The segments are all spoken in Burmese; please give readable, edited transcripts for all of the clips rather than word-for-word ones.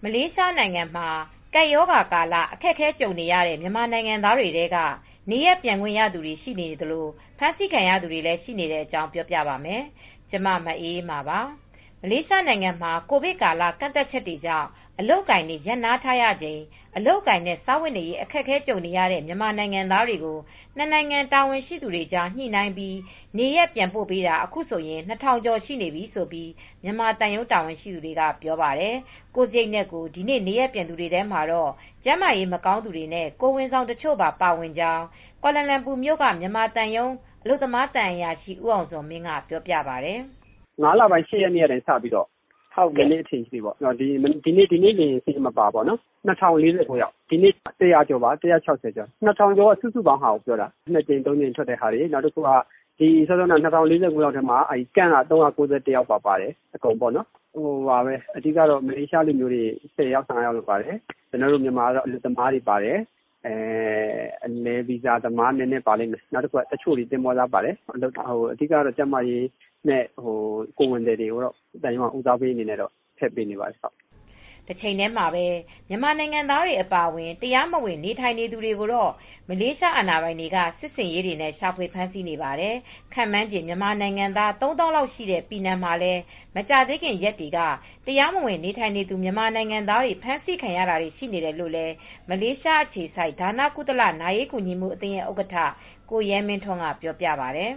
မလေးရှားနိုင်ငံမှာကပ်ရောဂါကာလအခက်အခဲကြုံနေရတဲ့မြန်မာနိုင်ငံသားတွေထဲကနေရပ်ပြန်ခွင့်ရသူတွေရှိနေသလိုဖမ်းဆီးခံရသူတွေလည်းရှိနေတဲ့အကြောင်းပြောပြပါမယ်။ ကျမမအေးအေးမာပါ။ မလေးရှားနိုင်ငံမှာကိုဗစ်ကာလကန့်သတ်ချက်တွေကြောင့်အလုပ်အကိုင်တွေရပ်နားထားရချိန်အလုပ်အကိုင်နဲ့စားဝတ်နေရေးအခက်အခဲကြုံနေရတဲ့မြန်မာနိုင်ငံသားတွေကိုနှစ်နိုင်ငံတာဝန်ရှိသူတွေကြားညှိနှိုင်းပြီးနေရပ်ပြန်ပို့ပေးတာအခုဆိုရင် 2000 ကျော်ရှိနေပြီလို့မြန်မာသံရုံးတာဝန်ရှိသူတွေကပြောပါတယ်။ ကိုယ့်စရိတ်နဲ့ကိုယ်ဒီနေ့နေရပ်ပြန်သူတွေထဲမှာတော့ကျန်းမာရေးမကောင်းသူတွေနဲ့ကိုယ်ဝန်ဆောင်တချို့ပါဝင်ကြောင်းကွာလာလမ်ပူမြို့ကမြန်မာသံရုံးအလုပ်သမားသံအရာရှိဦးအောင်ဇော်မင်းကပြောပြပါတယ်။ "5 လပိုင်း 8 ရက်နေ့ကစပြီးဒီနေ့အထိဒီနေ့လေယာဉ်စာရင်းမပါဘူး 2049 ယောက်ဒီနေ့ 100 ကျော်ပါ160 ကျော် 2000 ကျော်ကစုစုပေါင်းဟာကိုပြောတာ2 ကြိမ် 3 ကြိမ်ထွက်တာတွေနောက်တခုက2049 ယောက်ထဲမှာcamp က391 ယောက်ပါတယ်အကုန်ပေါ့နော်အဓိကတော့မလေးရှားလူမျိုးတွေ10 ယောက် 15 ယောက်ပါတယ်ကျနော်တို့မြန်မာအလုပ်သမားတွေပါတယ်အလည်ဗီဇာသမားနည်းနည်းပါလိမ့်မယ်နောက်တခုကတချို့သင်္ဘောသားပါတယ်အဓိကတော့ကျန်းမာရေးနဲ့ကိုယ်ဝန်သည်တွေကိုတော့သံရုံးကဦးစားပေးအနေနဲ့ထည့်ပေးနေပါတယ်တချိန်တည်းမှာပဲမြန်မာနိုင်ငံသားတွေအပါအဝင်တရားမဝင်နေထိုင်နေသူတွေကိုတော့မလေးရှားအာဏာပိုင်တွေကစစ်ဆင်ရေးတွေနဲ့ရှာဖွေဖမ်းဆီးနေပါတယ်ခန့်မှန်းခြေမြန်မာနိုင်ငံသား 3000 လောက်ရှိတဲ့ပီနန်မှာလည်းမကြာသေးခင်ရက်တွေကတရားမဝင်နေထိုင်နေသူမြန်မာနိုင်ငံသားတွေဖမ်းဆီးခံရတာတွေရှိနေတယ်လို့လည်းမလေးရှားအခြေစိုက်ဒါနကုသလနာရေးကူညီမှုအသင်းရဲ့ဥက္ကဋ္ဌကိုရဲမင်းထွန်းကပြောပြပါတယ်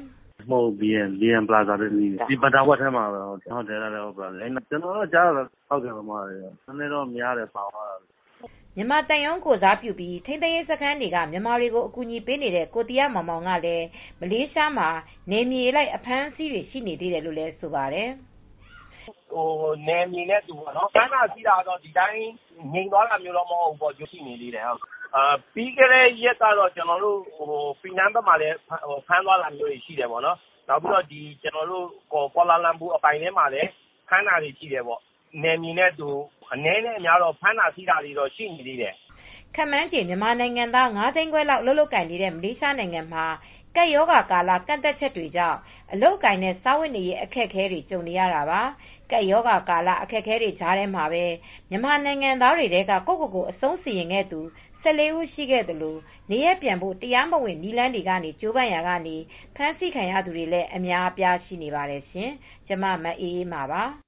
BN Plaza ဒီပတာဝပ်ထဲမှာပဲကျနော်တော့ကြားတာနည်းနည်းတော့များတယ်ပါသွားတာမြန်မာသံရုံးကိုယ်စားပြုပြီးထိန်းသိမ်းရေးစခန်းတွေကမြန်မာတွေကိုအကူညီပေးနေတဲ့ကိုသီဟမောင်မောင်ကလည်းမလေးရှားမှာနယ်မြေအလိုက်အဖမ်းအဆီးတွေရှိနေသေးတယ်လို့ဆိုပါတယ်နယ်မြေနဲ့တူဖမ်းတာဆီးတာတော့ဒီတိုင်းငြိမ်သွားတာမျိုးတော့မဟုတ်ဘူးရှိနေသေးတယ်ပြီးခဲ့တဲ့ရက်ကတော့ပီနန်ဘက်မှာလည်းဖမ်းသွားတာမျိုးတွေရှိတယ်နောက်ပြီးတော့ကွာလာလမ်ပူအပိုင်ထဲမှာလည်းဖမ်းတာတွေရှိတယ်နယ်မြေနဲ့တူအနည်းနဲ့အများတော့ဖမ်းတာဆီးတာတွေတော့ရှိနေသေးတယ်ခန့်မှန်းခြေမြန်မာနိုင်ငံသား 5 သိန်းခွဲလောက်အလုပ်လုပ်ကိုင်နေတဲ့မလေးရှားနိုင်ငံမှာကပ်ရောဂါကာလကန့်သတ်ချက်တွေကြောင့်အလုပ်အကိုင်နဲ့စားဝတ်နေရေးအခက်အခဲတွေကြုံနေရတာပါကပ်ရောဂါကာလအခက်အခဲတွေကြားထဲမှာပဲမြန်မာနိုင်ငံသားတွေထဲကကိုယ့်ကိုယ်ကိုအဆုံးစီရင်ခဲ့သူ14 ဦးရှိခဲ့သလိုနေရပ်ပြန်ဖို့တရားမဝင်နည်းလမ်းတွေကနေကြိုးပမ်းရာကနေဖမ်းဆီးခံရသူတွေလည်းအများအပြားရှိနေပါတယ်ရှင်ကျမမအေးအေးမာပါ